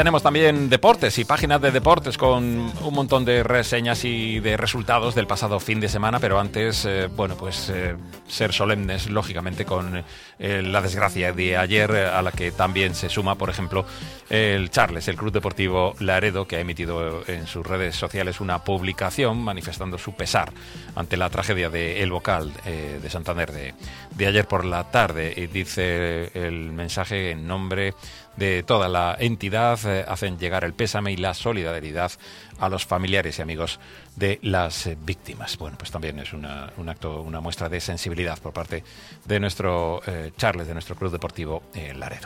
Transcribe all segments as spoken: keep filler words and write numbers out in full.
tenemos también deportes y páginas de deportes con un montón de reseñas y de resultados del pasado fin de semana, pero antes, eh, bueno, pues eh, ser solemnes, lógicamente, con eh, la desgracia de ayer, a la que también se suma, por ejemplo, el Charles, el Club Deportivo Laredo, que ha emitido en sus redes sociales una publicación manifestando su pesar ante la tragedia de El Bocal eh, de Santander de, de ayer por la tarde. Y dice el mensaje: en nombre de toda la entidad, eh, hacen llegar el pésame y la solidaridad a los familiares y amigos de las eh, víctimas. Bueno, pues también es una, un acto, una muestra de sensibilidad por parte de nuestro eh, Charles, de nuestro Club Deportivo eh, Laredo.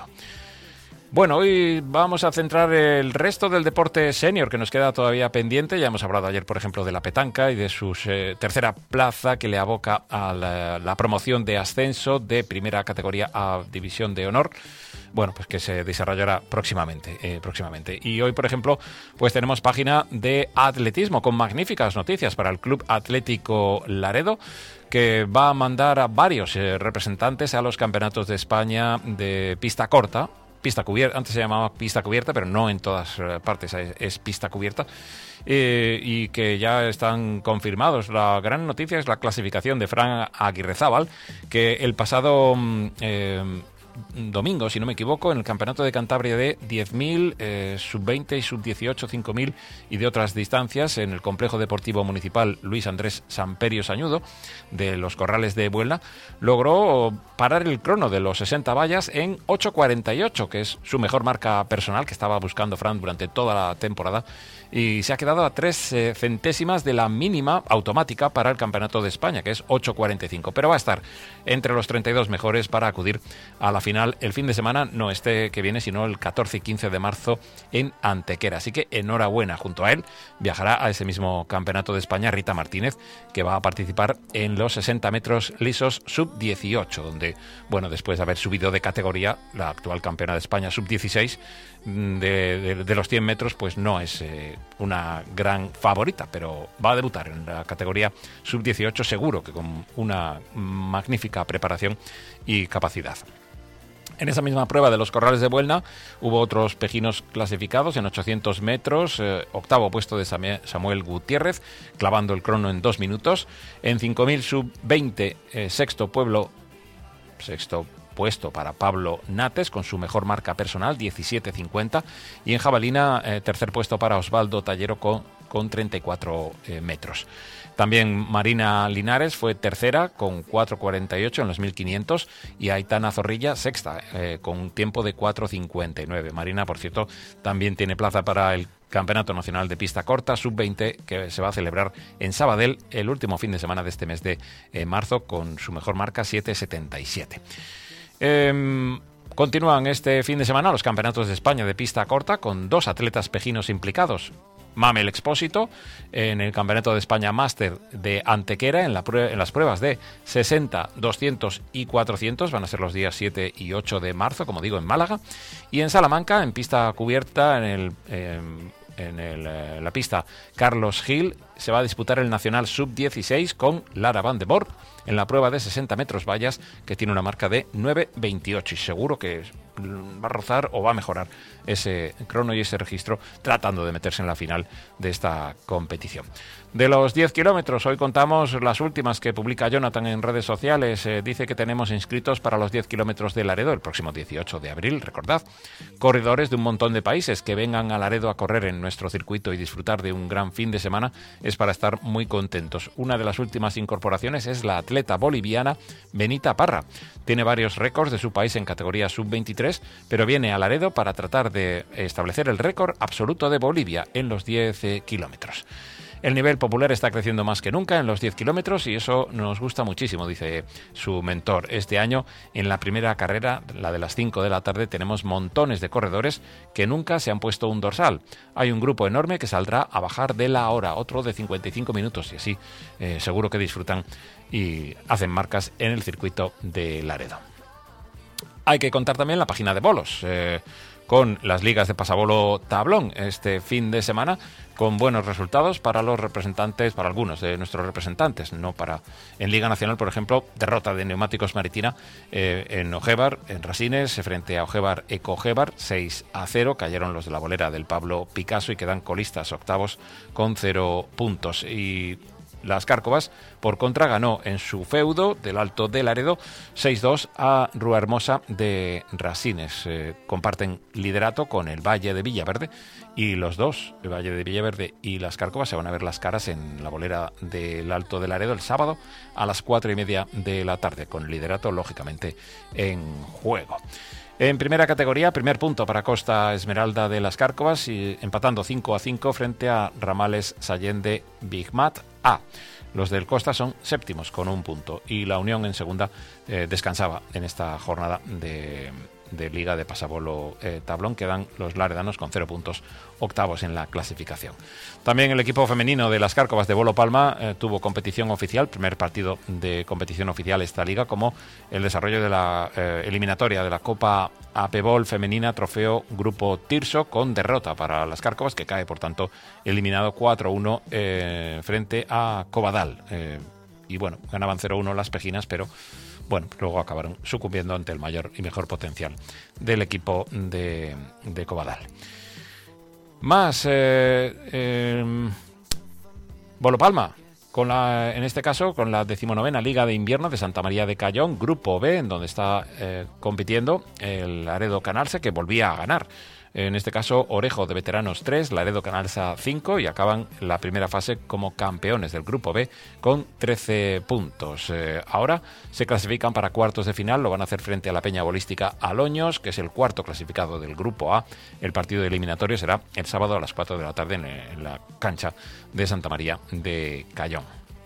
Bueno, hoy vamos a centrar el resto del deporte senior que nos queda todavía pendiente. Ya hemos hablado ayer, por ejemplo, de la petanca y de su eh, tercera plaza, que le aboca a la, la promoción de ascenso de primera categoría a División de Honor. Bueno, pues que se desarrollará próximamente, eh, próximamente. Y hoy, por ejemplo, pues tenemos página de atletismo con magníficas noticias para el Club Atlético Laredo, que va a mandar a varios eh, representantes a los campeonatos de España de pista corta. Pista cubierta, antes se llamaba pista cubierta, pero no en todas partes es, es pista cubierta, eh, y que ya están confirmados. La gran noticia es la clasificación de Fran Aguirrezábal, que el pasado eh, domingo, si no me equivoco, en el Campeonato de Cantabria de diez mil, eh, sub veinte y sub dieciocho, cinco mil y de otras distancias, en el Complejo Deportivo Municipal Luis Andrés Samperio Sañudo de los Corrales de Buelna, logró parar el crono de los sesenta vallas en ocho cuarenta y ocho, que es su mejor marca personal que estaba buscando Fran durante toda la temporada, y se ha quedado a tres eh, centésimas de la mínima automática para el Campeonato de España, que es ocho cuarenta y cinco, pero va a estar entre los treinta y dos mejores para acudir a la final el fin de semana, no este que viene, sino el catorce y quince de marzo en Antequera. Así que enhorabuena. Junto a él viajará a ese mismo Campeonato de España Rita Martínez, que va a participar en los sesenta metros lisos sub dieciocho, donde, bueno, después de haber subido de categoría, la actual campeona de España sub dieciséis de, de, de los cien metros, pues no es eh, una gran favorita, pero va a debutar en la categoría sub dieciocho, seguro que con una magnífica preparación y capacidad. En esa misma prueba de los Corrales de Buelna hubo otros pejinos clasificados en ochocientos metros, eh, octavo puesto de Samuel Gutiérrez, clavando el crono en dos minutos. En cinco mil sub veinte, eh, sexto pueblo, sexto puesto para Pablo Nates, con su mejor marca personal, diecisiete cincuenta. Y en jabalina, eh, tercer puesto para Osvaldo Tallero con, con treinta y cuatro eh, metros. También Marina Linares fue tercera con cuatro cuarenta y ocho en los mil quinientos, y Aitana Zorrilla sexta eh, con un tiempo de cuatro cincuenta y nueve. Marina, por cierto, también tiene plaza para el Campeonato Nacional de Pista Corta sub veinte, que se va a celebrar en Sabadell el último fin de semana de este mes de eh, marzo, con su mejor marca siete setenta y siete. Eh, continúan este fin de semana los Campeonatos de España de Pista Corta con dos atletas pejinos implicados. Mamel Expósito en el Campeonato de España Máster de Antequera en, la prue- en las pruebas de sesenta, doscientos y cuatrocientos, van a ser los días siete y ocho de marzo, como digo, en Málaga. Y en Salamanca, en pista cubierta, en el... Eh, en el, eh, la pista Carlos Gil, se va a disputar el Nacional sub dieciséis con Lara Van de Bort en la prueba de sesenta metros vallas, que tiene una marca de nueve veintiocho, y seguro que va a rozar o va a mejorar ese crono y ese registro, tratando de meterse en la final de esta competición. De los diez kilómetros, hoy contamos las últimas que publica Jonathan en redes sociales. Eh, dice que tenemos inscritos para los diez kilómetros de Laredo el próximo dieciocho de abril, recordad. Corredores de un montón de países que vengan a Laredo a correr en nuestro circuito y disfrutar de un gran fin de semana es para estar muy contentos. Una de las últimas incorporaciones es la atleta boliviana Benita Parra. Tiene varios récords de su país en categoría sub veintitrés, pero viene a Laredo para tratar de establecer el récord absoluto de Bolivia en los diez eh, kilómetros. El nivel popular está creciendo más que nunca en los diez kilómetros y eso nos gusta muchísimo, dice su mentor. Este año, en la primera carrera, la de las cinco de la tarde, tenemos montones de corredores que nunca se han puesto un dorsal. Hay un grupo enorme que saldrá a bajar de la hora, otro de cincuenta y cinco minutos, y así eh, seguro que disfrutan y hacen marcas en el circuito de Laredo. Hay que contar también la página de bolos. Eh, con las ligas de pasabolo tablón este fin de semana, con buenos resultados para los representantes, para algunos de nuestros representantes, no para en Liga Nacional, por ejemplo, derrota de Neumáticos Maritina eh, en Ojebar, en Rasines, frente a Ojebar Ecojebar, seis a cero, cayeron los de la bolera del Pablo Picasso y quedan colistas octavos con cero puntos. Y las Cárcovas, por contra, ganó en su feudo del Alto de Laredo seis dos a Rúa Hermosa de Rasines. Eh, comparten liderato con el Valle de Villaverde y los dos, el Valle de Villaverde y las Cárcovas, se van a ver las caras en la bolera del Alto de Laredo el sábado a las cuatro y media de la tarde, con el liderato lógicamente en juego. En primera categoría, primer punto para Costa Esmeralda de las Cárcovas, y empatando cinco a cinco frente a Ramales Sallende Bigmat A. Los del Costa son séptimos con un punto y la Unión en segunda eh, descansaba en esta jornada de, de Liga de Pasabolo eh, Tablón. Quedan los laredanos con cero puntos, octavos en la clasificación. También el equipo femenino de las Cárcovas de Bolo Palma eh, tuvo competición oficial, primer partido de competición oficial esta liga, como el desarrollo de la eh, eliminatoria de la Copa Apebol femenina trofeo Grupo Tirso, con derrota para las Cárcovas, que cae por tanto eliminado cuatro uno eh, frente a Covadal. Eh, y bueno, ganaban cero uno las pejinas, pero bueno, luego acabaron sucumbiendo ante el mayor y mejor potencial del equipo de, de Covadal. Más eh, eh, Bolo Palma, con la, en este caso con la decimonovena Liga de Invierno de Santa María de Cayón, Grupo B, en donde está eh, compitiendo el Laredo Canalsa, que volvía a ganar. En este caso, Orejo de Veteranos tres, Laredo Canalsa cinco, y acaban la primera fase como campeones del Grupo B con trece puntos. Eh, ahora se clasifican para cuartos de final, lo van a hacer frente a la Peña Bolística Aloños, que es el cuarto clasificado del Grupo A. El partido eliminatorio será el sábado a las cuatro de la tarde en, en la cancha de Santa María de Cayón.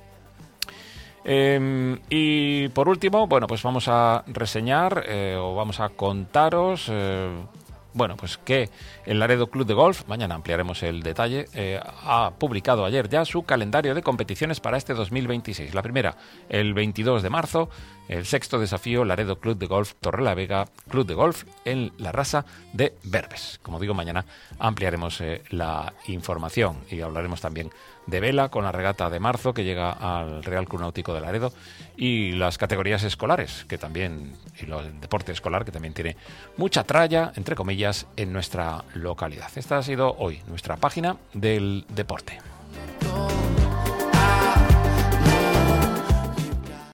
Eh, y por último, bueno, pues vamos a reseñar eh, o vamos a contaros... Eh, Bueno, pues que el Laredo Club de Golf, mañana ampliaremos el detalle, eh, ha publicado ayer ya su calendario de competiciones para este dos mil veintiséis. La primera, el veintidós de marzo, el sexto desafío Laredo Club de Golf Torrelavega Club de Golf en la Rasa de Berbes. Como digo, mañana ampliaremos eh, la información y hablaremos también de vela con la regata de marzo que llega al Real Club Náutico de Laredo, y las categorías escolares, que también, y el deporte escolar, que también tiene mucha tralla, entre comillas, en nuestra localidad. Esta ha sido hoy nuestra página del deporte.